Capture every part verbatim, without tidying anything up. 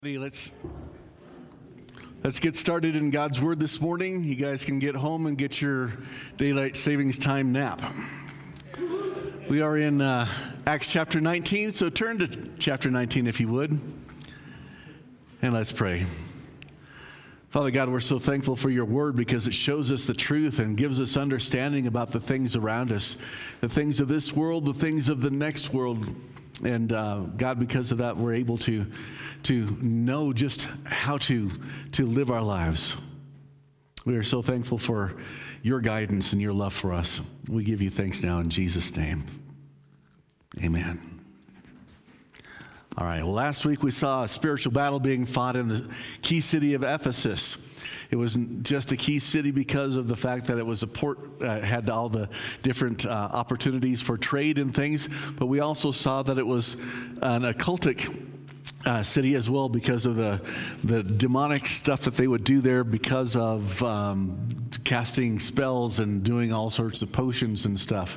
Let's let's get started in God's Word this morning. You guys can get home and get your daylight savings time nap. We are in uh, Acts chapter nineteen, so turn to chapter nineteen if you would, and let's pray. Father God, we're so thankful for your Word because it shows us the truth and gives us understanding about the things around us, the things of this world, the things of the next world. And uh, God, because of that, we're able to to know just how to to live our lives. We are so thankful for your guidance and your love for us. We give you thanks now in Jesus' name. Amen. All right. Well, last week we saw a spiritual battle being fought in the key city of Ephesus. It wasn't just a key city because of the fact that it was a port, uh, had all the different uh, opportunities for trade and things, but we also saw that it was an occultic uh, city as well because of the the demonic stuff that they would do there because of um, casting spells and doing all sorts of potions and stuff.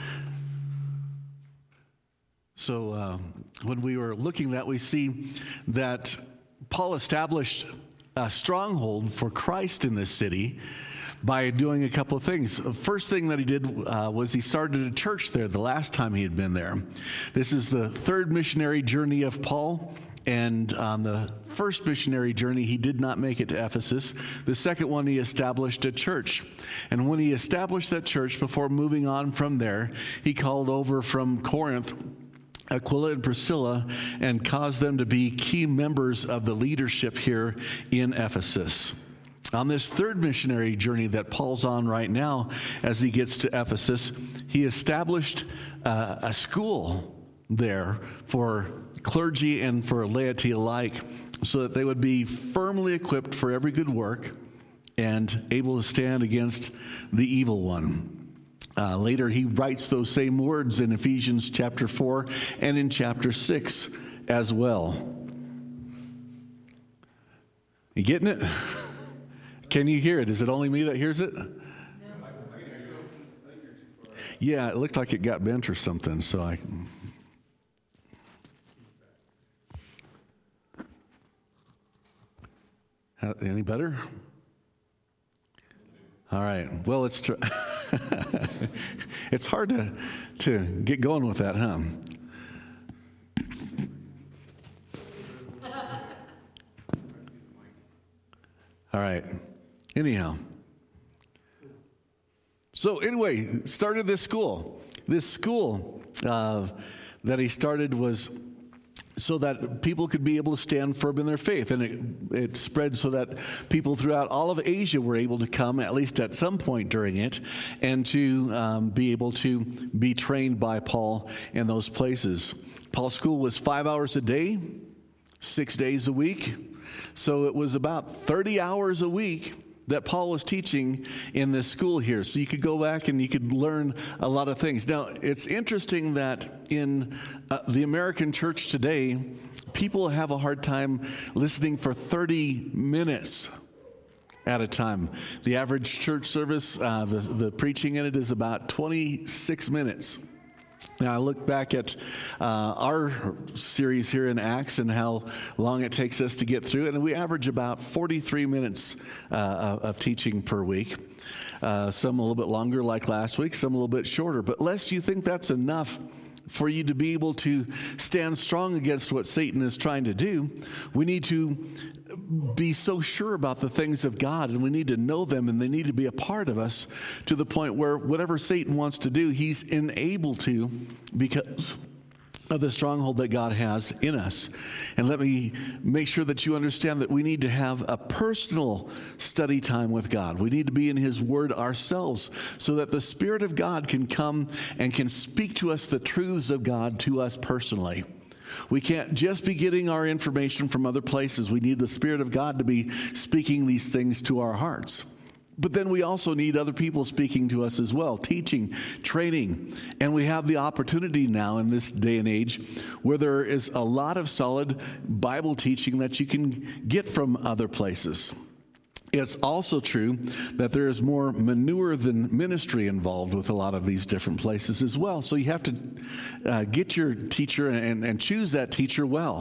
So uh, when we were looking at that, we see that Paul established a stronghold for Christ in this city by doing a couple of things. The first thing that he did uh, was he started a church there the last time he had been there. This is the third missionary journey of Paul, and on the first missionary journey, he did not make it to Ephesus. The second one, he established a church. And when he established that church, before moving on from there, he called over from Corinth Aquila and Priscilla and caused them to be key members of the leadership here in Ephesus. On this third missionary journey that Paul's on right now, as he gets to Ephesus, he established uh, a school there for clergy and for laity alike so that they would be firmly equipped for every good work and able to stand against the evil one. Uh, later, he writes those same words in Ephesians chapter four and in chapter six as well. You getting it? Can you hear it? Is it only me that hears it? Yeah, it looked like it got bent or something, so I... Any better? All right. Well, let's try. It's hard to to get going with that, huh? All right. Anyhow. So anyway, started this school. This school uh, that he started was so that people could be able to stand firm in their faith. And it, it spread so that people throughout all of Asia were able to come, at least at some point during it, and to um, be able to be trained by Paul in those places. Paul's school was five hours a day, six days a week. So it was about thirty hours a week that Paul was teaching in this school here. So you could go back and you could learn a lot of things. Now, it's interesting that in uh, the American church today, people have a hard time listening for thirty minutes at a time. The average church service, uh, the, the preaching in it is about twenty-six minutes. Now, I look back at uh, our series here in Acts and how long it takes us to get through, and we average about forty-three minutes uh, of teaching per week. Uh, some a little bit longer like last week, some a little bit shorter. But lest you think that's enough for you to be able to stand strong against what Satan is trying to do, we need to be so sure about the things of God, and we need to know them, and they need to be a part of us to the point where whatever Satan wants to do, he's enabled to because of the stronghold that God has in us. And let me make sure that you understand that we need to have a personal study time with God. We need to be in His Word ourselves so that the Spirit of God can come and can speak to us the truths of God to us personally. We can't just be getting our information from other places. We need the Spirit of God to be speaking these things to our hearts. But then we also need other people speaking to us as well, teaching, training. And we have the opportunity now in this day and age where there is a lot of solid Bible teaching that you can get from other places. It's also true that there is more manure than ministry involved with a lot of these different places as well. So you have to uh, get your teacher and, and choose that teacher well.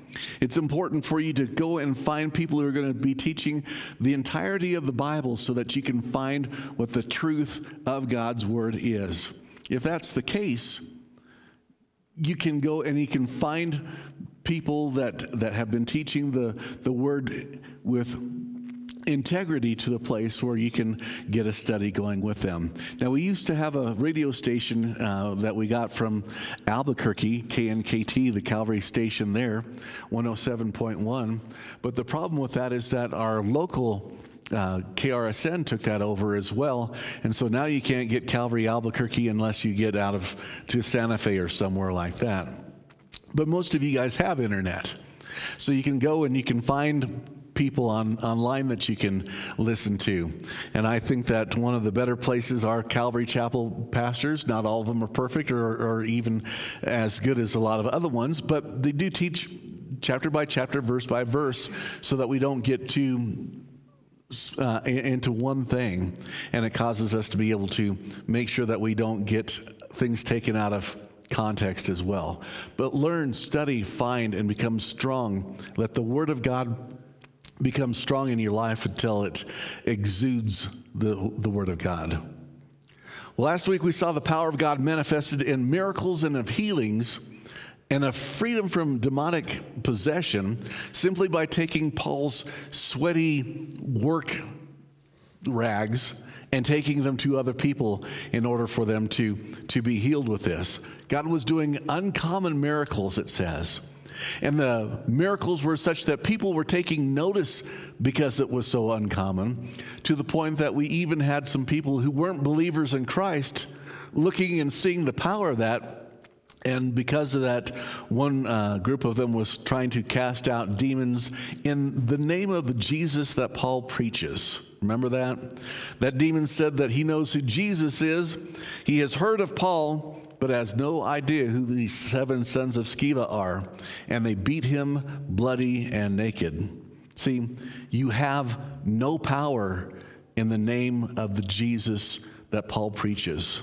It's important for you to go and find people who are going to be teaching the entirety of the Bible so that you can find what the truth of God's Word is. If that's the case, you can go and you can find people that, that have been teaching the, the Word with integrity to the place where you can get a study going with them. Now, we used to have a radio station uh, that we got from Albuquerque, K N K T, the Calvary station there, one oh seven point one. But the problem with that is that our local uh, K R S N took that over as well. And so now you can't get Calvary Albuquerque unless you get out of to Santa Fe or somewhere like that. But most of you guys have internet. So you can go and you can find people on online that you can listen to. And I think that one of the better places are Calvary Chapel pastors. Not all of them are perfect or, or even as good as a lot of other ones, but they do teach chapter by chapter, verse by verse, so that we don't get too uh, into one thing, and it causes us to be able to make sure that we don't get things taken out of context as well. But learn, study, find, and become strong. Let the Word of God become strong in your life until it exudes the, the Word of God. Well, last week we saw the power of God manifested in miracles and of healings and of freedom from demonic possession simply by taking Paul's sweaty work rags and taking them to other people in order for them to, to be healed with this. God was doing uncommon miracles, it says. And the miracles were such that people were taking notice because it was so uncommon, to the point that we even had some people who weren't believers in Christ looking and seeing the power of that. And because of that, one uh, group of them was trying to cast out demons in the name of the Jesus that Paul preaches. Remember that? That demon said that he knows who Jesus is. He has heard of Paul, but has no idea who these seven sons of Sceva are. And they beat him bloody and naked. See, you have no power in the name of the Jesus that Paul preaches.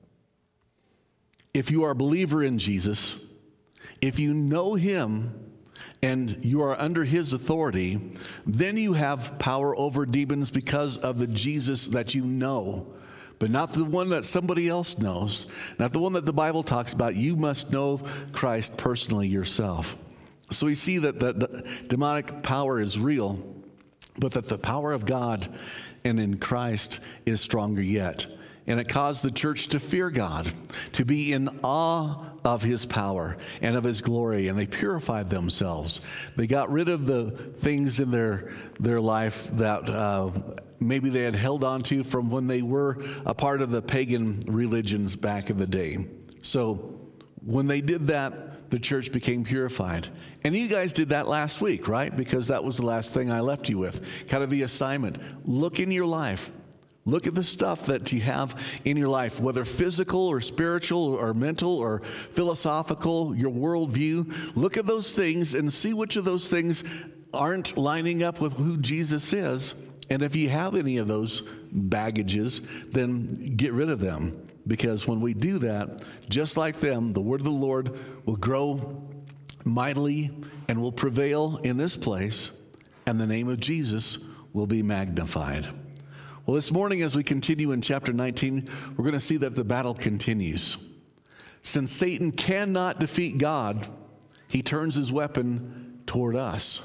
If you are a believer in Jesus, if you know him and you are under his authority, then you have power over demons because of the Jesus that you know. But not the one that somebody else knows, not the one that the Bible talks about. You must know Christ personally yourself. So we see that the, the demonic power is real, but that the power of God and in Christ is stronger yet. And it caused the church to fear God, to be in awe of his power and of his glory, and they purified themselves. They got rid of the things in their, their life that uh, maybe they had held on to from when they were a part of the pagan religions back in the day. So when they did that, the church became purified. And you guys did that last week, right? Because that was the last thing I left you with, kind of the assignment. Look in your life. Look at the stuff that you have in your life, whether physical or spiritual or mental or philosophical, your worldview. Look at those things and see which of those things aren't lining up with who Jesus is. And if you have any of those baggages, then get rid of them. Because when we do that, just like them, the word of the Lord will grow mightily and will prevail in this place, and the name of Jesus will be magnified. Well, this morning as we continue in chapter nineteen, we're going to see that the battle continues. Since Satan cannot defeat God, he turns his weapon toward us.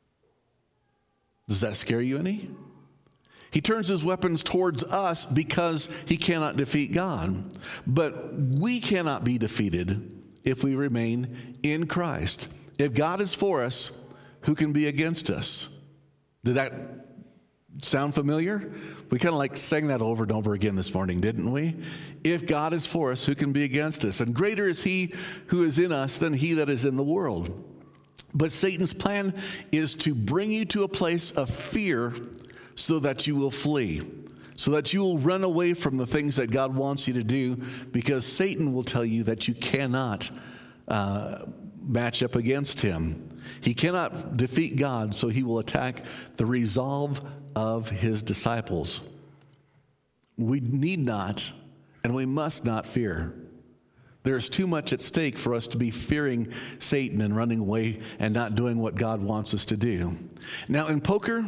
Does that scare you any? He turns his weapons towards us because he cannot defeat God. But we cannot be defeated if we remain in Christ. If God is for us, who can be against us? Did that sound familiar? We kind of like sang that over and over again this morning, didn't we? If God is for us, who can be against us? And greater is he who is in us than he that is in the world. But Satan's plan is to bring you to a place of fear so that you will flee, so that you will run away from the things that God wants you to do, because Satan will tell you that you cannot uh, match up against him. He cannot defeat God, so he will attack the resolve of his disciples. We need not and we must not fear. There's too much at stake for us to be fearing Satan and running away and not doing what God wants us to do. Now, in poker,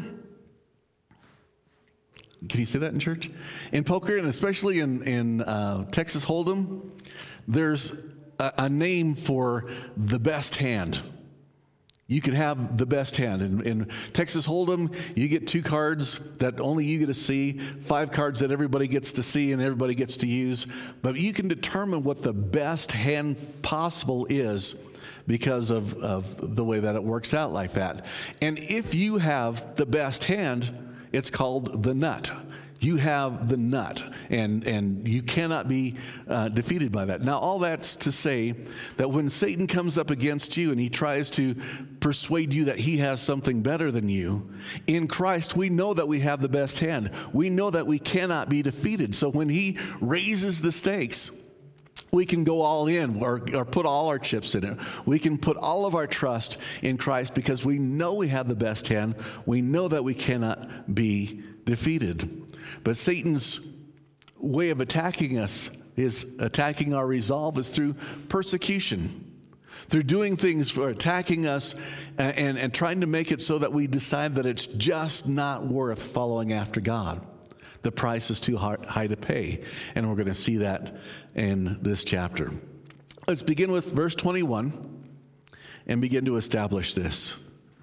can you say that in church? In poker, and especially in, in uh, Texas Hold'em, there's a, a name for the best hand. You can have the best hand. In, in Texas Hold'em, you get two cards that only you get to see, five cards that everybody gets to see and everybody gets to use. But you can determine what the best hand possible is because of, of the way that it works out like that. And if you have the best hand, it's called the nut. You have the nut, and, and you cannot be uh, defeated by that. Now, all that's to say that when Satan comes up against you and he tries to persuade you that he has something better than you, in Christ, we know that we have the best hand. We know that we cannot be defeated. So when he raises the stakes, we can go all in or, or put all our chips in it. We can put all of our trust in Christ because we know we have the best hand. We know that we cannot be defeated. But Satan's way of attacking us, is attacking our resolve, is through persecution, through doing things for attacking us and, and, and trying to make it so that we decide that it's just not worth following after God. The price is too high to pay, and we're going to see that in this chapter. Let's begin with verse twenty-one and begin to establish this.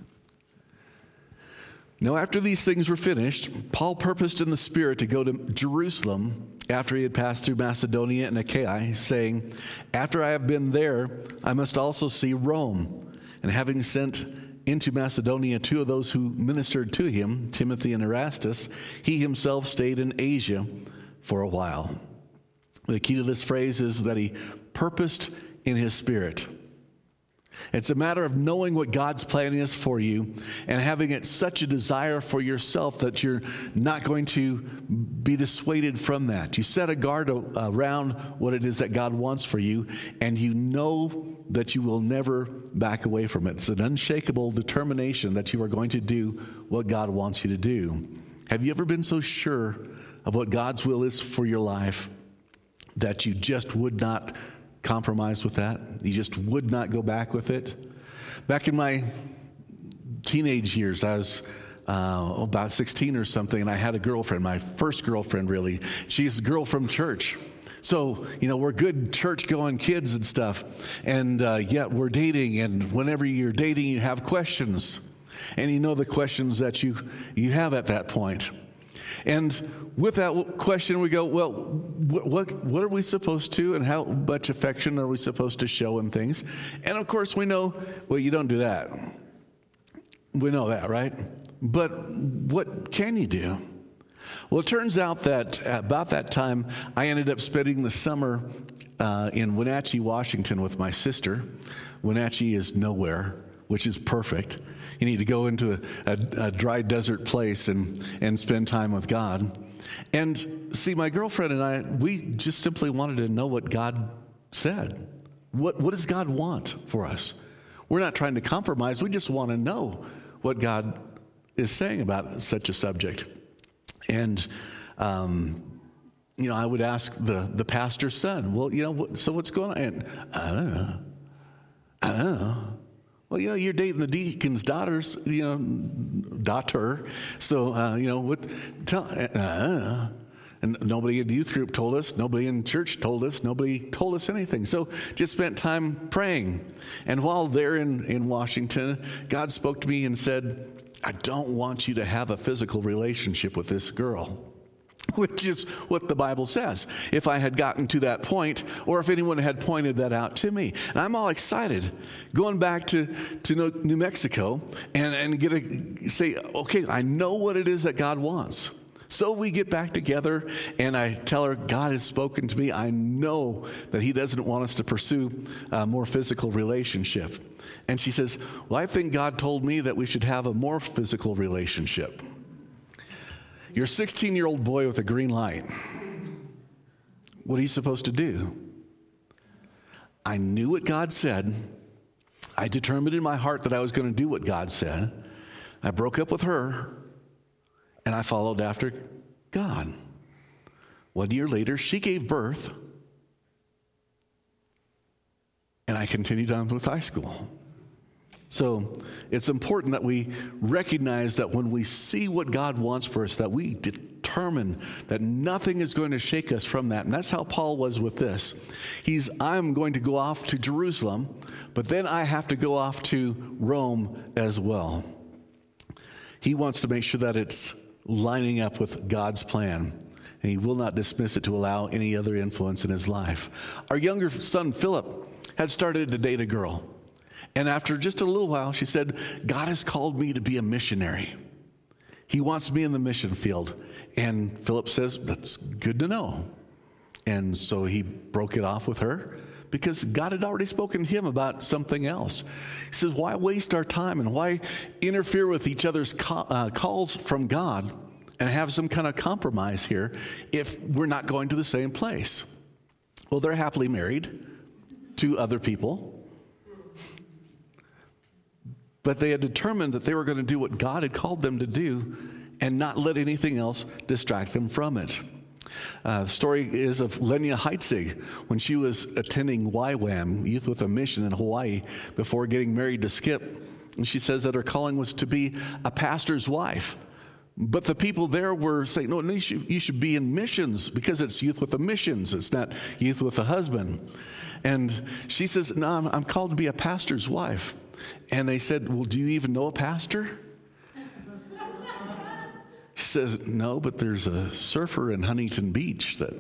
Now, after these things were finished, Paul purposed in the Spirit to go to Jerusalem after he had passed through Macedonia and Achaia, saying, "After I have been there, I must also see Rome." And having sent into Macedonia two of those who ministered to him, Timothy and Erastus, he himself stayed in Asia for a while. The key to this phrase is that he purposed in his spirit. It's a matter of knowing what God's plan is for you and having it such a desire for yourself that you're not going to be dissuaded from that. You set a guard around what it is that God wants for you, and you know that you will never back away from it. It's an unshakable determination that you are going to do what God wants you to do. Have you ever been so sure of what God's will is for your life that you just would not compromise with that? You just would not go back with it? Back in my teenage years, I was uh, about sixteen or something, and I had a girlfriend, my first girlfriend, really. She's a girl from church. So, you know, we're good church-going kids and stuff, and uh, yet we're dating, and whenever you're dating, you have questions, and you know the questions that you, you have at that point. And with that question, we go, well, what, what what are we supposed to, and how much affection are we supposed to show and things? And of course, we know, well, you don't do that. We know that, right? But what can you do? Well, it turns out that about that time, I ended up spending the summer uh, in Wenatchee, Washington with my sister. Wenatchee is nowhere, which is perfect. You need to go into a, a dry desert place and, and spend time with God. And see, my girlfriend and I, we just simply wanted to know what God said. What, what does God want for us? We're not trying to compromise. We just want to know what God is saying about such a subject. And, um, you know, I would ask the, the pastor's son, well, you know, what, so what's going on? And I don't know. I don't know. Well, you know, you're dating the deacon's daughter's, you know, daughter. So, uh, you know, what, tell, uh, and nobody in the youth group told us. Nobody in church told us. Nobody told us anything. So just spent time praying. And while there in, in Washington, God spoke to me and said, I don't want you to have a physical relationship with this girl. Which is what the Bible says. If I had gotten to that point, or if anyone had pointed that out to me. And I'm all excited, going back to, to New Mexico and, and get a, say, okay, I know what it is that God wants. So we get back together, and I tell her, God has spoken to me. I know that he doesn't want us to pursue a more physical relationship. And she says, well, I think God told me that we should have a more physical relationship. You're a sixteen-year-old boy with a green light. What are you supposed to do? I knew what God said. I determined in my heart that I was going to do what God said. I broke up with her, and I followed after God. One year later, she gave birth and I continued on with high school. So it's important that we recognize that when we see what God wants for us, that we determine that nothing is going to shake us from that. And that's how Paul was with this. He's, I'm going to go off to Jerusalem, but then I have to go off to Rome as well. He wants to make sure that it's lining up with God's plan, and he will not dismiss it to allow any other influence in his life. Our younger son, Philip, had started to date a girl. And after just a little while, she said, God has called me to be a missionary. He wants me in the mission field. And Philip says, that's good to know. And so he broke it off with her because God had already spoken to him about something else. He says, why waste our time and why interfere with each other's call, uh, calls from God and have some kind of compromise here if we're not going to the same place? Well, they're happily married to other people. But they had determined that they were going to do what God had called them to do and not let anything else distract them from it. Uh, the story is of Lenya Heitzig when she was attending Y WAM, Youth with a Mission in Hawaii, before getting married to Skip. And she says that her calling was to be a pastor's wife. But the people there were saying, no, no you, should, you should be in missions because it's youth with a missions. It's not youth with a husband. And she says, no, I'm, I'm called to be a pastor's wife. And they said, well, do you even know a pastor? She says, no, but there's a surfer in Huntington Beach that...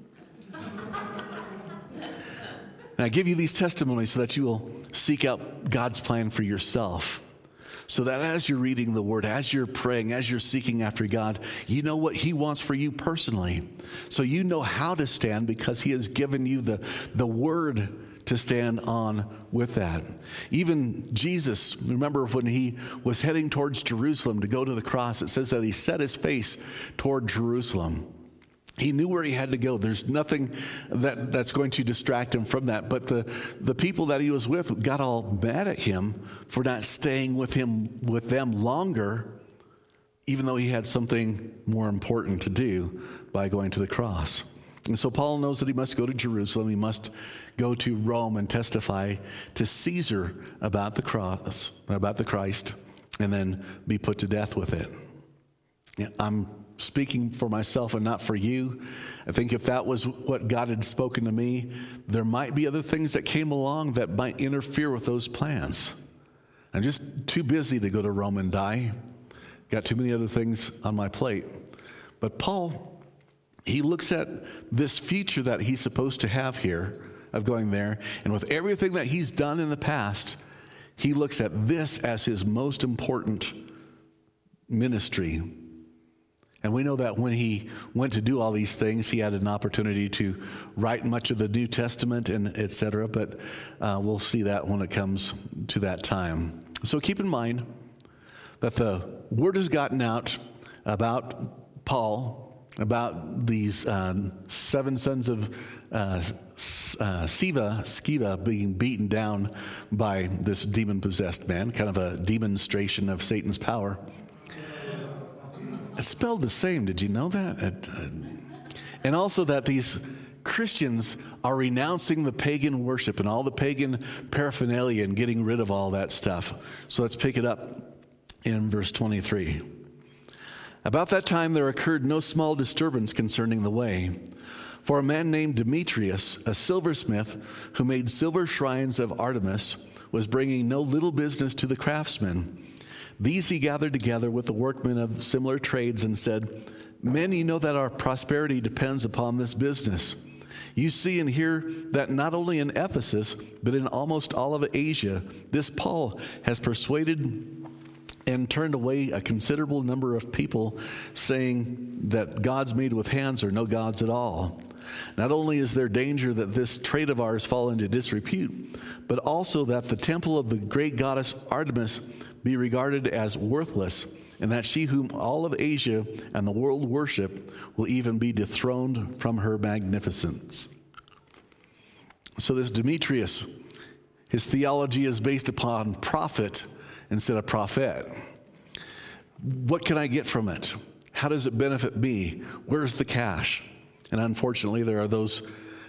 And I give you these testimonies so that you will seek out God's plan for yourself. So that as you're reading the Word, as you're praying, as you're seeking after God, you know what He wants for you personally. So you know how to stand because He has given you the, the Word to stand on with that. Even Jesus, remember when He was heading towards Jerusalem to go to the cross, it says that He set His face toward Jerusalem. He knew where He had to go. There's nothing that, that's going to distract Him from that. But the, the people that He was with got all mad at Him for not staying with Him with them longer, even though He had something more important to do by going to the cross. And so Paul knows that he must go to Jerusalem. He must go to Rome and testify to Caesar about the cross, about the Christ, and then be put to death with it. Yeah, I'm speaking for myself and not for you. I think if that was what God had spoken to me, there might be other things that came along that might interfere with those plans. I'm just too busy to go to Rome and die. Got too many other things on my plate. But Paul, he looks at this future that he's supposed to have here of going there, and with everything that he's done in the past, he looks at this as his most important ministry. And we know that when he went to do all these things, he had an opportunity to write much of the New Testament and et cetera, but uh, we'll see that when it comes to that time. So keep in mind that the word has gotten out about Paul, about these uh, seven sons of uh, uh, Siva, Skiva being beaten down by this demon-possessed man, kind of a demonstration of Satan's power. It's spelled the same. Did you know that? It, uh, and also that these Christians are renouncing the pagan worship and all the pagan paraphernalia and getting rid of all that stuff. So let's pick it up in verse twenty-three. About that time there occurred no small disturbance concerning the way. For a man named Demetrius, a silversmith who made silver shrines of Artemis, was bringing no little business to the craftsmen. These he gathered together with the workmen of similar trades and said, Men, you know that our prosperity depends upon this business. You see and hear that not only in Ephesus, but in almost all of Asia, this Paul has persuaded and turned away a considerable number of people, saying that gods made with hands are no gods at all. Not only is there danger that this trade of ours fall into disrepute, but also that the temple of the great goddess Artemis be regarded as worthless, and that she whom all of Asia and the world worship will even be dethroned from her magnificence. So this Demetrius, his theology is based upon prophet instead of prophet. What can I get from it? How does it benefit me? Where's the cash? And unfortunately, there are those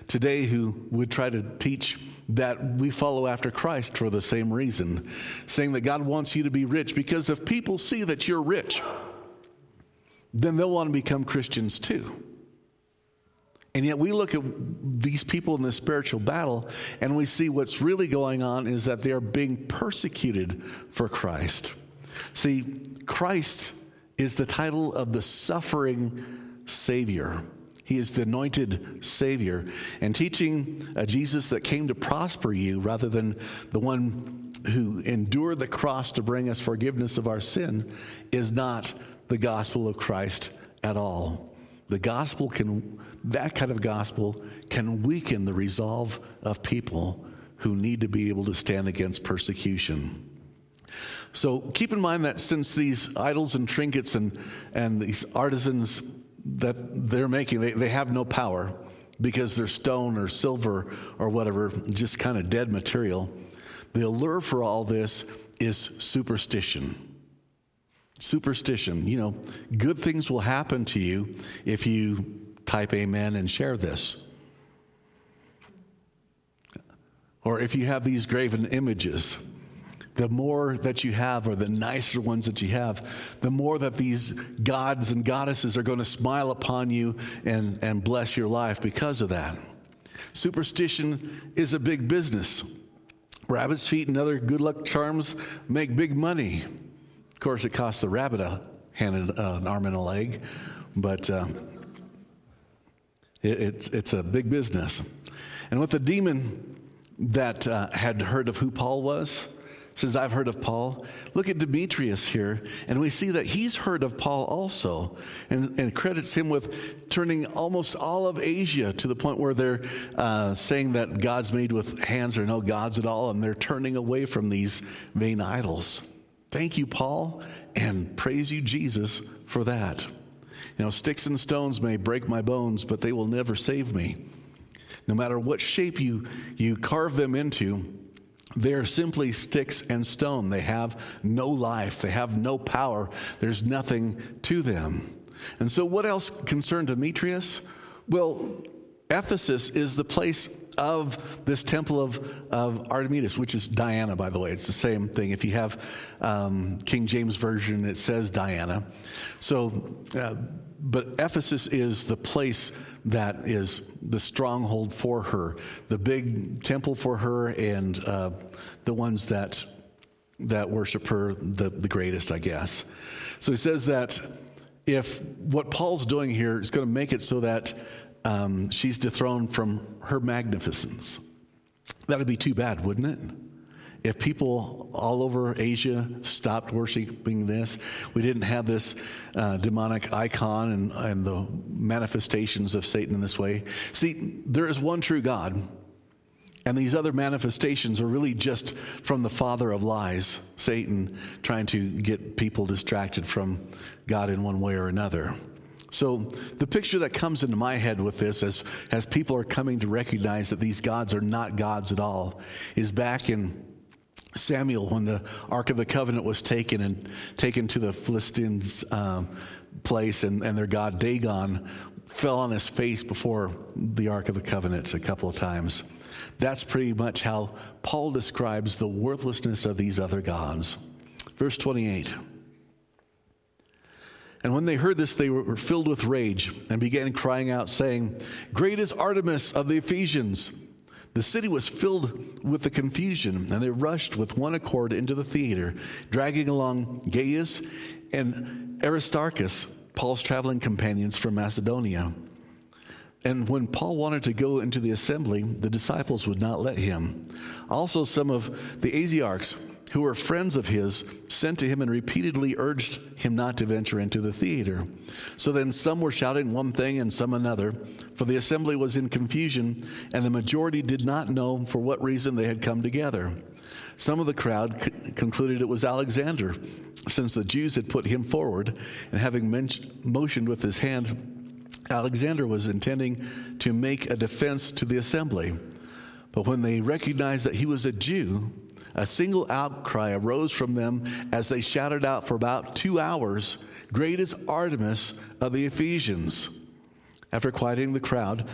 today who would try to teach that we follow after Christ for the same reason, saying that God wants you to be rich, because if people see that you're rich, then they'll want to become Christians too. And yet we look at these people in this spiritual battle, and we see what's really going on is that they are being persecuted for Christ. See, Christ is the title of the suffering Savior. He is the anointed Savior. And teaching a Jesus that came to prosper you rather than the one who endured the cross to bring us forgiveness of our sin is not the gospel of Christ at all. The gospel can, that kind of gospel can weaken the resolve of people who need to be able to stand against persecution. So keep in mind that since these idols and trinkets and, and these artisans that they're making, they, they have no power because they're stone or silver or whatever, just kind of dead material. The allure for all this is superstition. Superstition, you know, good things will happen to you if you type amen and share this. Or if you have these graven images, the more that you have, or the nicer ones that you have, the more that these gods and goddesses are going to smile upon you and, and bless your life because of that. Superstition is a big business. Rabbit's feet and other good luck charms make big money. Of course, it costs the rabbit a hand and uh, an arm and a leg, but uh, it, it's it's a big business. And with the demon that uh, had heard of who Paul was, says, I've heard of Paul. Look at Demetrius here, and we see that he's heard of Paul also, and, and credits him with turning almost all of Asia to the point where they're uh, saying that gods made with hands are no gods at all, and they're turning away from these vain idols. Thank you, Paul, and praise you, Jesus, for that. You know, sticks and stones may break my bones, but they will never save me. No matter what shape you, you carve them into, they're simply sticks and stone. They have no life. They have no power. There's nothing to them. And so what else concerned Demetrius? Well, Ephesus is the place of this temple of, of Artemis, which is Diana, by the way. It's the same thing. If you have um, King James Version, it says Diana. So, uh, but Ephesus is the place that is the stronghold for her, the big temple for her, and uh, the ones that that worship her the, the greatest, I guess. So he says that if what Paul's doing here is going to make it so that um, she's dethroned from her magnificence, that'd be too bad, wouldn't it? If people all over Asia stopped worshiping this, we didn't have this uh, demonic icon and, and the manifestations of Satan in this way. See, there is one true God, and these other manifestations are really just from the father of lies, Satan, trying to get people distracted from God in one way or another. So the picture that comes into my head with this, as, as people are coming to recognize that these gods are not gods at all, is back in Samuel, when the Ark of the Covenant was taken and taken to the Philistines' um, place, and, and their god Dagon fell on his face before the Ark of the Covenant a couple of times. That's pretty much how Paul describes the worthlessness of these other gods. Verse twenty-eight. And when they heard this, they were filled with rage and began crying out, saying, "Great is Artemis of the Ephesians." The city was filled with the confusion, and they rushed with one accord into the theater, dragging along Gaius and Aristarchus, Paul's traveling companions from Macedonia. And when Paul wanted to go into the assembly, the disciples would not let him. Also, some of the Asiarchs, who were friends of his, sent to him and repeatedly urged him not to venture into the theater. So then some were shouting one thing and some another, for the assembly was in confusion, and the majority did not know for what reason they had come together. Some of the crowd c- concluded it was Alexander, since the Jews had put him forward, and having men- motioned with his hand, Alexander was intending to make a defense to the assembly. But when they recognized that he was a Jew, a single outcry arose from them as they shouted out for about two hours, "Great is Artemis of the Ephesians." After quieting the crowd,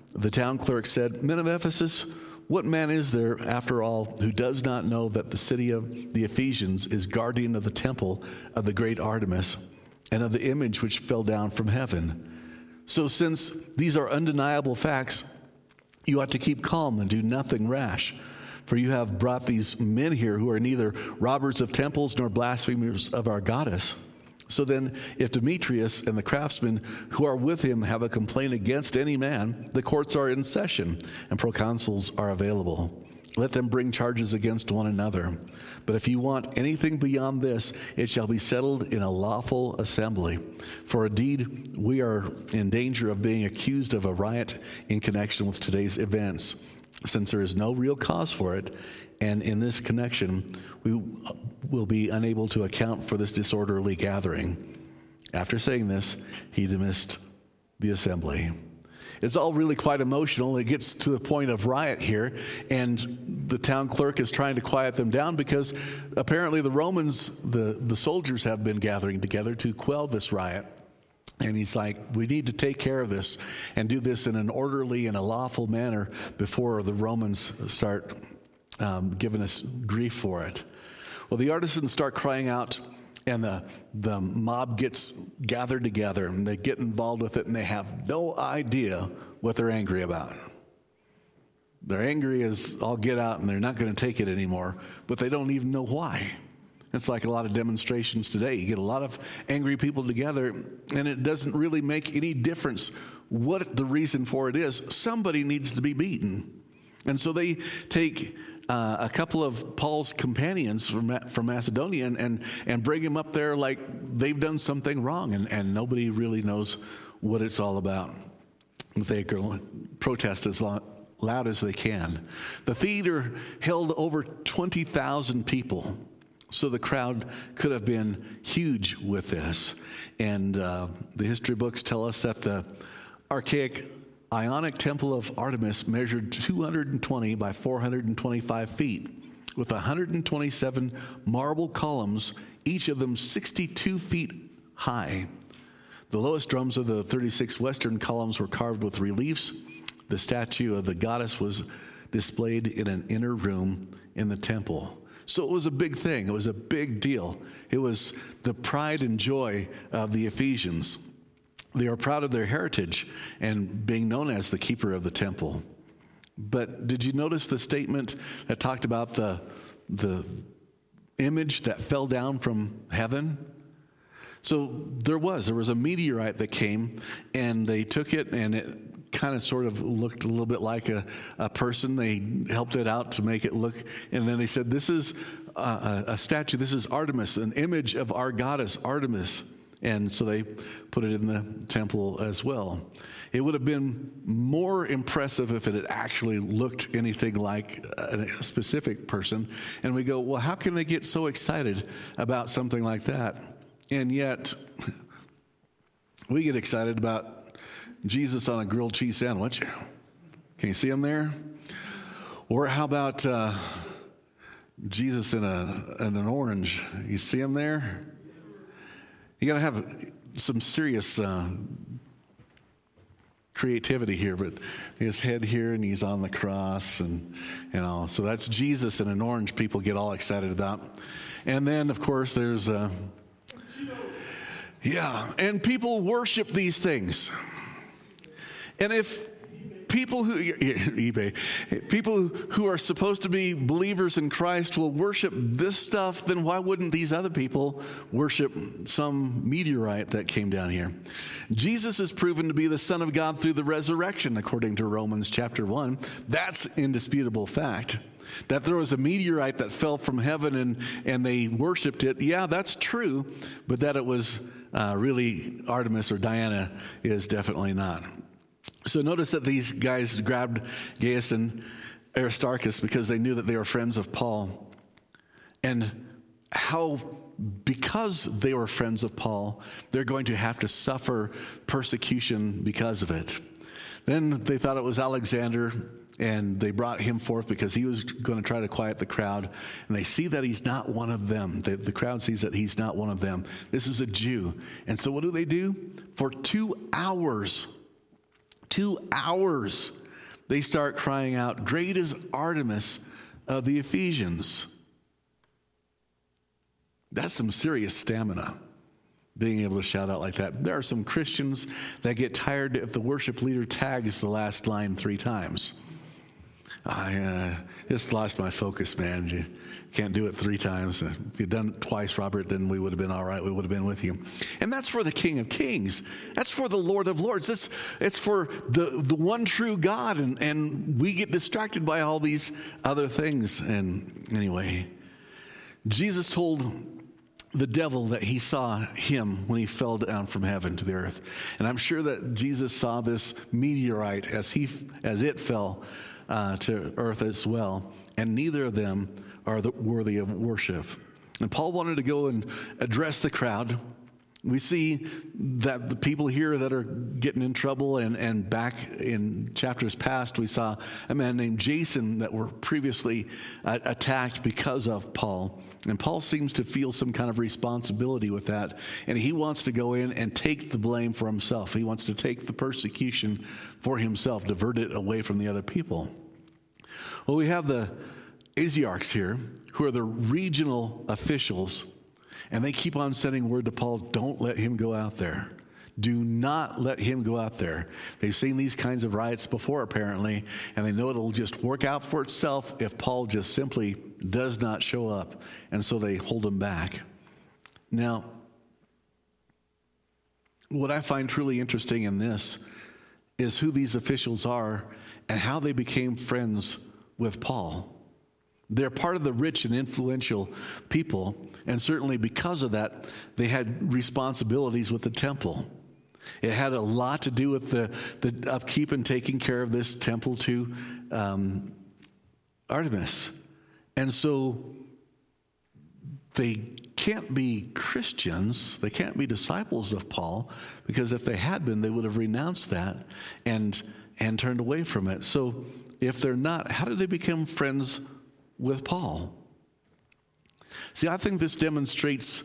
the town clerk said, "Men of Ephesus, what man is there, after all, who does not know that the city of the Ephesians is guardian of the temple of the great Artemis and of the image which fell down from heaven? So since these are undeniable facts, you ought to keep calm and do nothing rash. For you have brought these men here who are neither robbers of temples nor blasphemers of our goddess. So then, if Demetrius and the craftsmen who are with him have a complaint against any man, the courts are in session and proconsuls are available. Let them bring charges against one another. But if you want anything beyond this, it shall be settled in a lawful assembly. For indeed, we are in danger of being accused of a riot in connection with today's events, since there is no real cause for it, and in this connection, we will be unable to account for this disorderly gathering." After saying this, he dismissed the assembly. It's all really quite emotional. It gets to the point of riot here, and the town clerk is trying to quiet them down because apparently the Romans, the, the soldiers have been gathering together to quell this riot. And he's like, we need to take care of this and do this in an orderly and a lawful manner before the Romans start um, giving us grief for it. Well, the artisans start crying out, and the, the mob gets gathered together, and they get involved with it, and they have no idea what they're angry about. They're angry as all get out, and they're not going to take it anymore, but they don't even know why. It's like a lot of demonstrations today. You get a lot of angry people together, and it doesn't really make any difference what the reason for it is. Somebody needs to be beaten. And so they take uh, a couple of Paul's companions from, from Macedonia and, and, and bring him up there like they've done something wrong, and, and nobody really knows what it's all about. They go protest as long, loud as they can. The theater held over twenty thousand people. So the crowd could have been huge with this. And uh, the history books tell us that the archaic Ionic Temple of Artemis measured two hundred twenty by four hundred twenty-five feet, with one hundred twenty-seven marble columns, each of them sixty-two feet high. The lowest drums of the thirty-six western columns were carved with reliefs. The statue of the goddess was displayed in an inner room in the temple. So it was a big thing. It was a big deal. It was the pride and joy of the Ephesians. They are proud of their heritage and being known as the keeper of the temple. But did you notice the statement that talked about the, the image that fell down from heaven? So there was. There was a meteorite that came, and they took it, and it kind of sort of looked a little bit like a, a person. They helped it out to make it look, and then they said, this is a, a statue. This is Artemis, an image of our goddess, Artemis. And so they put it in the temple as well. It would have been more impressive if it had actually looked anything like a specific person. And we go, well, how can they get so excited about something like that? And yet, we get excited about Jesus on a grilled cheese sandwich. Can you see him there? Or how about uh, Jesus in, a, in an orange? You see him there? You got to have some serious uh, creativity here, but his head here, and he's on the cross, and and all. So that's Jesus in an orange. People get all excited about, and then of course there's uh, yeah, and people worship these things, and if people who eBay people who are supposed to be believers in Christ will worship this stuff, then why wouldn't these other people worship some meteorite that came down here? Jesus is proven to be the Son of God through the resurrection, according to Romans chapter one. That's indisputable fact. That there was a meteorite that fell from heaven and, and they worshiped it, yeah, that's true, but that it was uh, really Artemis or Diana is definitely not. So notice that these guys grabbed Gaius and Aristarchus because they knew that they were friends of Paul. And how, because they were friends of Paul, they're going to have to suffer persecution because of it. Then they thought it was Alexander, and they brought him forth because he was going to try to quiet the crowd. And they see that he's not one of them. The, the crowd sees that he's not one of them. This is a Jew. And so what do they do? For two hours... Two hours. They start crying out, "Great is Artemis of the Ephesians." That's some serious stamina, being able to shout out like that. There are some Christians that get tired if the worship leader tags the last line three times. I uh, just lost my focus, man. You can't do it three times. If you'd done it twice, Robert, then we would have been all right. We would have been with you. And that's for the King of Kings. That's for the Lord of Lords. This, it's for the, the one true God. And, and we get distracted by all these other things. And anyway, Jesus told the devil that he saw him when he fell down from heaven to the earth. And I'm sure that Jesus saw this meteorite as he as it fell uh, to earth as well. And neither of them are the, worthy of worship. And Paul wanted to go and address the crowd. We see that the people here that are getting in trouble, and, and back in chapters past, we saw a man named Jason that were previously uh, attacked because of Paul. And Paul seems to feel some kind of responsibility with that. And he wants to go in and take the blame for himself. He wants to take the persecution for himself, divert it away from the other people. Well, we have the Asiarchs here, who are the regional officials. And they keep on sending word to Paul, don't let him go out there. Do not let him go out there. They've seen these kinds of riots before, apparently, and they know it'll just work out for itself if Paul just simply does not show up. And so they hold him back. Now, what I find truly interesting in this is who these officials are and how they became friends with Paul. They're part of the rich and influential people, and certainly because of that, they had responsibilities with the temple. It had a lot to do with the, the upkeep and taking care of this temple to um, Artemis. And so they can't be Christians, they can't be disciples of Paul, because if they had been, they would have renounced that and, and turned away from it. So if they're not, how did they become friends with Paul? See, I think this demonstrates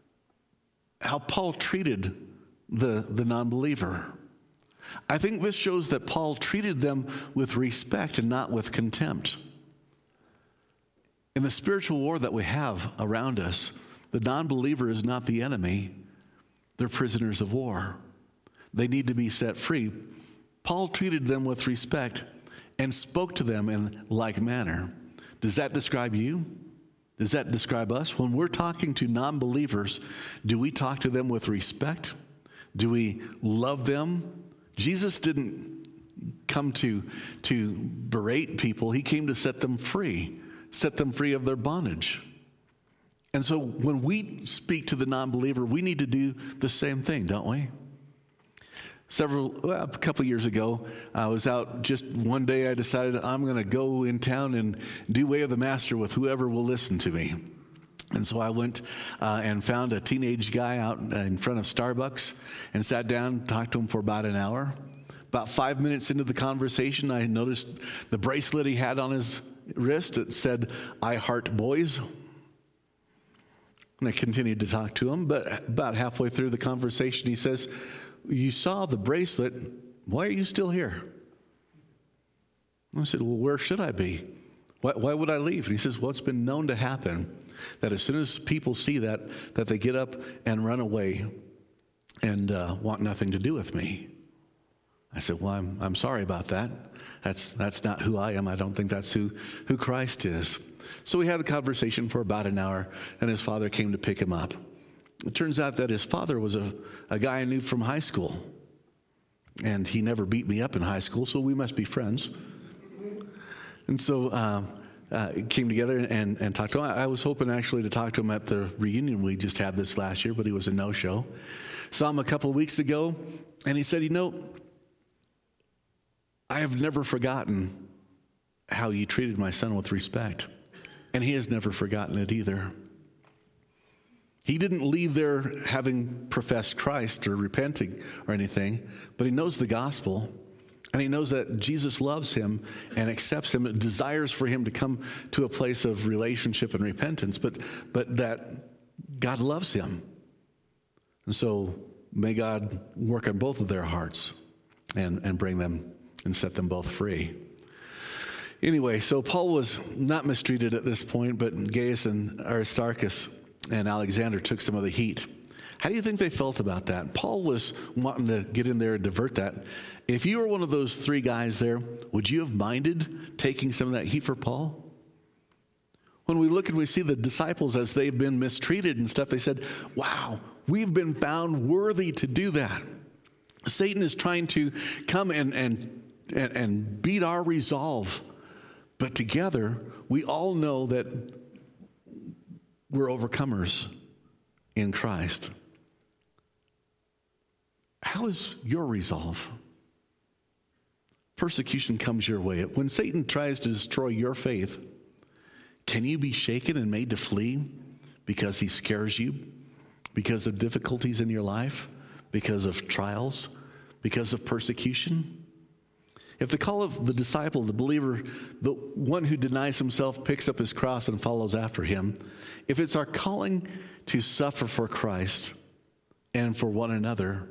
how Paul treated the, the non-believer. I think this shows that Paul treated them with respect and not with contempt. In the spiritual war that we have around us, the non-believer is not the enemy. They're prisoners of war. They need to be set free. Paul treated them with respect and spoke to them in like manner. Does that describe you? Does that describe us? When we're talking to non-believers, do we talk to them with respect? Do we love them? Jesus didn't come to, to berate people. He came to set them free, set them free of their bondage. And so when we speak to the non-believer, we need to do the same thing, don't we? Several, well, a couple of years ago, I was out just one day. I decided I'm going to go in town and do Way of the Master with whoever will listen to me. And so I went uh, and found a teenage guy out in front of Starbucks and sat down, talked to him for about an hour. About five minutes into the conversation, I noticed the bracelet he had on his wrist. It said, "I heart boys." And I continued to talk to him, but about halfway through the conversation, he says, "You saw the bracelet. Why are you still here?" I said, "Well, where should I be? Why, why would I leave?" And he says, "Well, it's been known to happen that as soon as people see that, that they get up and run away and uh, want nothing to do with me." I said, "Well, I'm I'm sorry about that. That's that's not who I am. I don't think that's who, who Christ is." So we had the conversation for about an hour, and his father came to pick him up. It turns out that his father was a, a guy I knew from high school. And he never beat me up in high school, so we must be friends. And so um, uh, came together and, and talked to him. I was hoping actually to talk to him at the reunion we just had this last year, but he was a no-show. Saw him a couple of weeks ago, and he said, "You know, I have never forgotten how you treated my son with respect." And he has never forgotten it either. He didn't leave there having professed Christ or repenting or anything, but he knows the gospel, and he knows that Jesus loves him and accepts him, and desires for him to come to a place of relationship and repentance, but, but that God loves him. And so may God work on both of their hearts. and, and bring them and set them both free. Anyway, so Paul was not mistreated at this point, but Gaius and Aristarchus and Alexander took some of the heat. How do you think they felt about that? Paul was wanting to get in there and divert that. If you were one of those three guys there, would you have minded taking some of that heat for Paul? When we look and we see the disciples as they've been mistreated and stuff, they said, wow, we've been found worthy to do that. Satan is trying to come and, and, and, and beat our resolve. But together, we all know that we're overcomers in Christ. How is your resolve? Persecution comes your way. When Satan tries to destroy your faith, can you be shaken and made to flee because he scares you? Because of difficulties in your life? Because of trials? Because of persecution? If the call of the disciple, the believer, the one who denies himself, picks up his cross and follows after him, if it's our calling to suffer for Christ and for one another,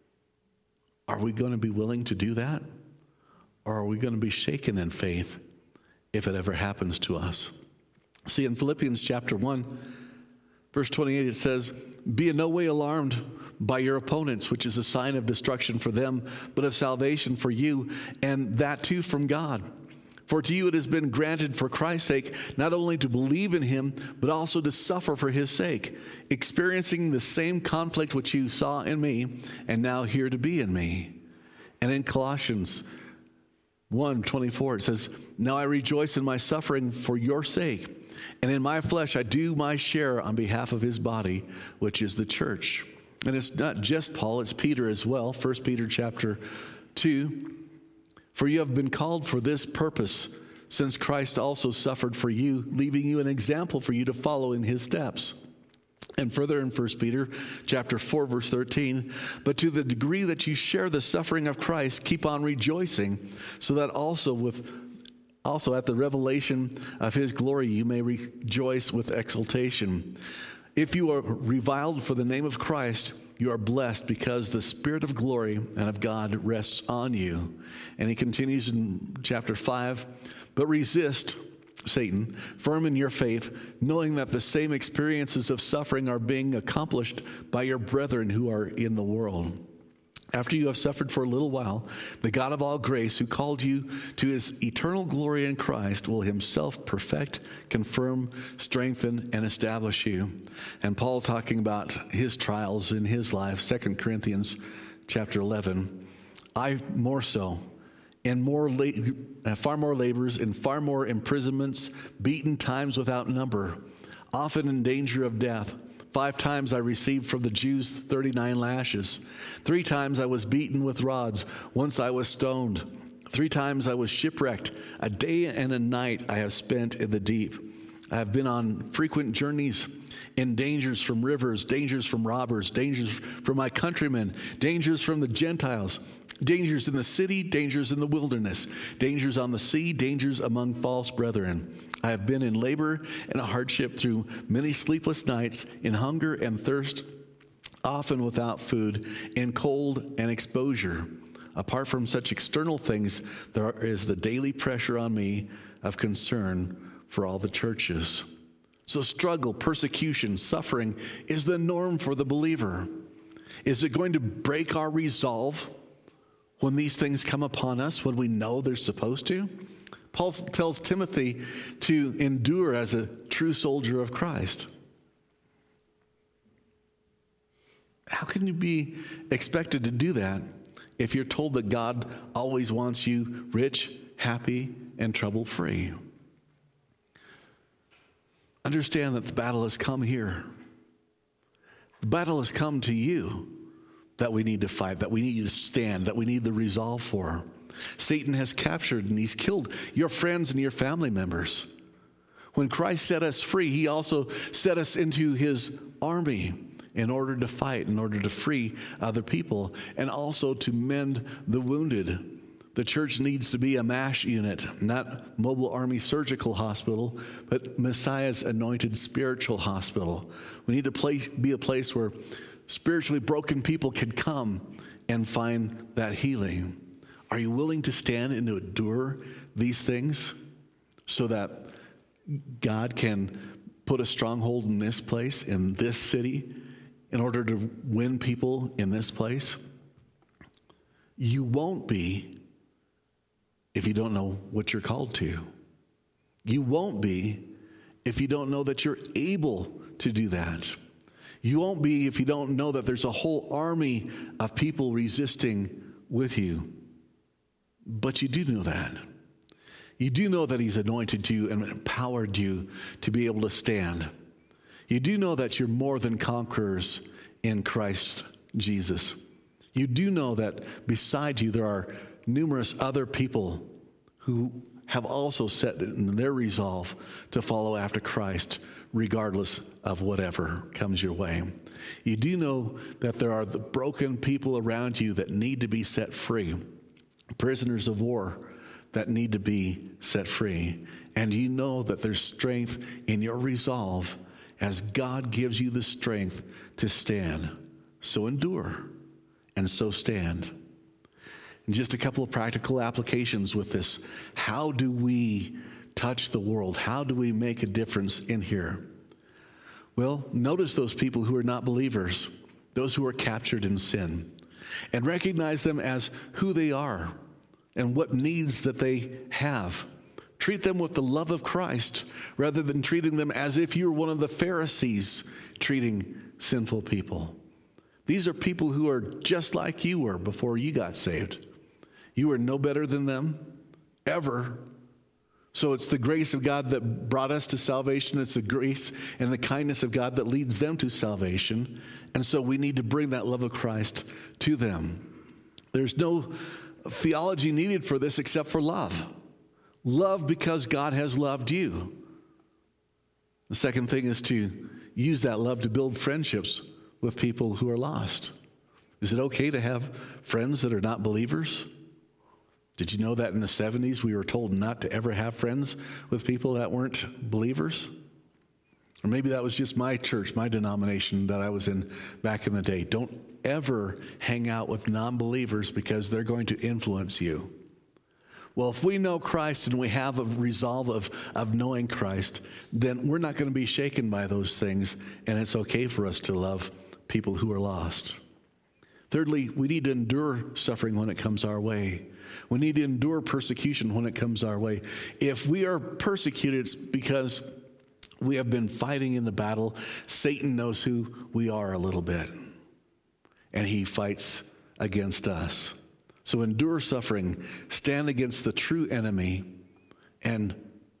are we going to be willing to do that? Or are we going to be shaken in faith if it ever happens to us? See, in Philippians chapter one, verse twenty-eight, it says, "Be in no way alarmed by your opponents, which is a sign of destruction for them, but of salvation for you, and that too from God. For to you it has been granted for Christ's sake, not only to believe in him, but also to suffer for his sake, experiencing the same conflict which you saw in me, and now hear to be in me." And in Colossians one twenty-four, it says, "Now I rejoice in my suffering for your sake, and in my flesh I do my share on behalf of his body, which is the church." And it's not just Paul, it's Peter as well. First Peter chapter two. "For you have been called for this purpose, since Christ also suffered for you, leaving you an example for you to follow in his steps." And further in First Peter chapter four, verse thirteen, "But to the degree that you share the suffering of Christ, keep on rejoicing, so that also with also at the revelation of his glory you may rejoice with exultation. If you are reviled for the name of Christ, you are blessed, because the Spirit of glory and of God rests on you." And he continues in chapter five, "But resist Satan, firm in your faith, knowing that the same experiences of suffering are being accomplished by your brethren who are in the world. After you have suffered for a little while, the God of all grace, who called you to his eternal glory in Christ, will himself perfect, confirm, strengthen, and establish you." And Paul talking about his trials in his life, Second Corinthians chapter eleven, "I more so, and more la- far more labors, and far more imprisonments, beaten times without number, often in danger of death. Five times I received from the Jews thirty-nine lashes. Three times I was beaten with rods. Once I was stoned. Three times I was shipwrecked. A day and a night I have spent in the deep. I have been on frequent journeys, in dangers from rivers, dangers from robbers, dangers from my countrymen, dangers from the Gentiles, dangers in the city, dangers in the wilderness, dangers on the sea, dangers among false brethren. I have been in labor and hardship through many sleepless nights, in hunger and thirst, often without food, in cold and exposure. Apart from such external things, there is the daily pressure on me of concern for all the churches." So struggle, persecution, suffering is the norm for the believer. Is it going to break our resolve when these things come upon us, when we know they're supposed to? Paul tells Timothy to endure as a true soldier of Christ. How can you be expected to do that if you're told that God always wants you rich, happy, and trouble-free? Understand that the battle has come here. The battle has come to you that we need to fight, that we need to stand, that we need the resolve for. Satan has captured and he's killed your friends and your family members. When Christ set us free, he also set us into his army in order to fight, in order to free other people, and also to mend the wounded. The church needs to be a MASH unit, not Mobile Army Surgical Hospital, but Messiah's anointed spiritual hospital. We need to place, be a place where spiritually broken people can come and find that healing. Are you willing to stand and to endure these things so that God can put a stronghold in this place, in this city, in order to win people in this place? You won't be if you don't know what you're called to. You won't be if you don't know that you're able to do that. You won't be if you don't know that there's a whole army of people resisting with you. But you do know that. You do know that he's anointed you and empowered you to be able to stand. You do know that you're more than conquerors in Christ Jesus. You do know that beside you there are numerous other people who have also set in their resolve to follow after Christ regardless of whatever comes your way. You do know that there are the broken people around you that need to be set free, prisoners of war that need to be set free. And you know that there's strength in your resolve as God gives you the strength to stand. So endure and so stand. And just a couple of practical applications with this. How do we touch the world? How do we make a difference in here? Well, notice those people who are not believers, those who are captured in sin, and recognize them as who they are and what needs that they have. Treat them with the love of Christ rather than treating them as if you're one of the Pharisees treating sinful people. These are people who are just like you were before you got saved. You are no better than them, ever. So it's the grace of God that brought us to salvation. It's the grace and the kindness of God that leads them to salvation. And so we need to bring that love of Christ to them. There's no theology needed for this except for love. Love because God has loved you. The second thing is to use that love to build friendships with people who are lost. Is it okay to have friends that are not believers? Did you know that in the seventies we were told not to ever have friends with people that weren't believers? Or maybe that was just my church, my denomination that I was in back in the day. Don't ever hang out with non-believers because they're going to influence you. Well, if we know Christ and we have a resolve of, of knowing Christ, then we're not going to be shaken by those things, and it's okay for us to love people who are lost. Thirdly, we need to endure suffering when it comes our way. We need to endure persecution when it comes our way. If we are persecuted, it's because we have been fighting in the battle. Satan knows who we are a little bit, and he fights against us. So endure suffering, stand against the true enemy, and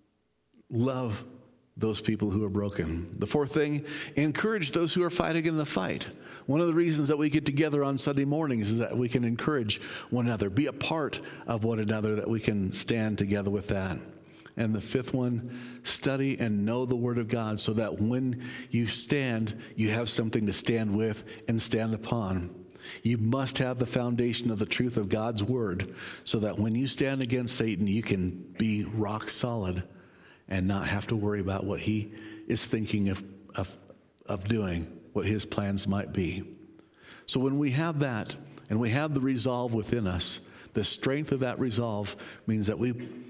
love those people who are broken. The fourth thing, encourage those who are fighting in the fight. One of the reasons that we get together on Sunday mornings is that we can encourage one another, be a part of one another, that we can stand together with that. And the fifth one, study and know the Word of God so that when you stand, you have something to stand with and stand upon. You must have the foundation of the truth of God's Word so that when you stand against Satan, you can be rock solid and not have to worry about what he is thinking of, of, of doing, what his plans might be. So when we have that, and we have the resolve within us, the strength of that resolve means that we,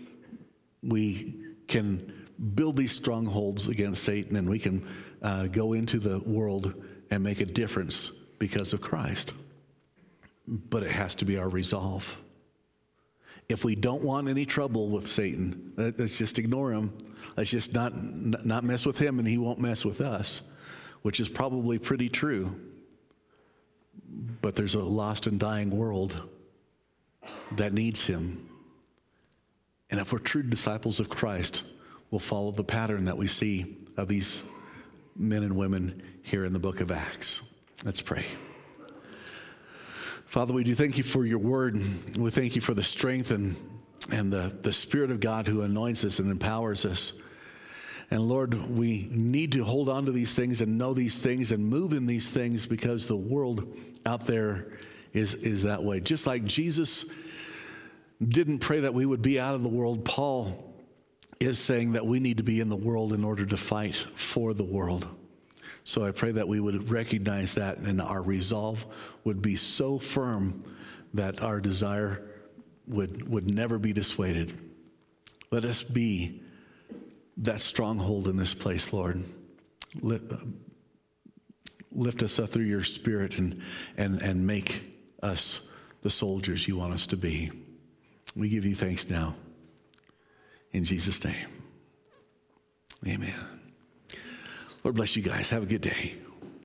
we can build these strongholds against Satan, and we can uh, go into the world and make a difference because of Christ. But it has to be our resolve. If we don't want any trouble with Satan, let's just ignore him. Let's just not not mess with him, and he won't mess with us, which is probably pretty true. But there's a lost and dying world that needs him. And if we're true disciples of Christ, we'll follow the pattern that we see of these men and women here in the book of Acts. Let's pray. Father, we do thank you for your word. We thank you for the strength and, and the, the Spirit of God who anoints us and empowers us. And Lord, we need to hold on to these things and know these things and move in these things because the world out there is, is that way. Just like Jesus didn't pray that we would be out of the world, Paul is saying that we need to be in the world in order to fight for the world. So I pray that we would recognize that and our resolve would be so firm that our desire would, would never be dissuaded. Let us be that stronghold in this place, Lord. Lift, lift us up through your Spirit and, and, and make us the soldiers you want us to be. We give you thanks now. In Jesus' name, amen. Lord bless you guys. Have a good day.